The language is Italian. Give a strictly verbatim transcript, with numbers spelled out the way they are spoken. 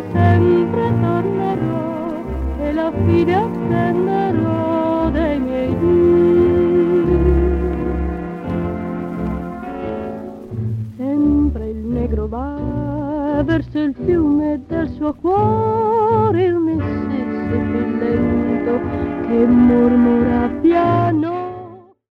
che sempre tornerò e la fine attenderò dei miei dì. Sempre il negro va verso il fiume del suo cuore, il Mississippi lento che mormora piano.